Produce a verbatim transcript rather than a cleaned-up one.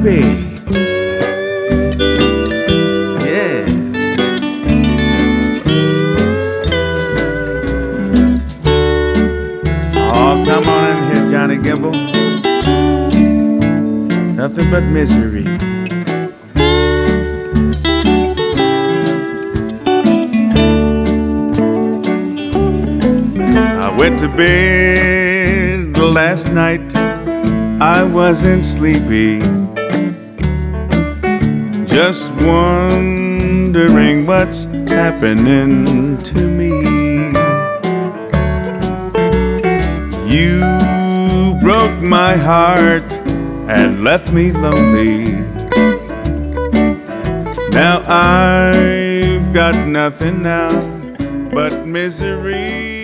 baby. Yeah. Oh, come on in here, Johnny Gimble. Nothing but misery. I went to bed last night, I wasn't sleepy, just wondering what's happening to me. You broke my heart and left me lonely. Now I've got nothing now but misery.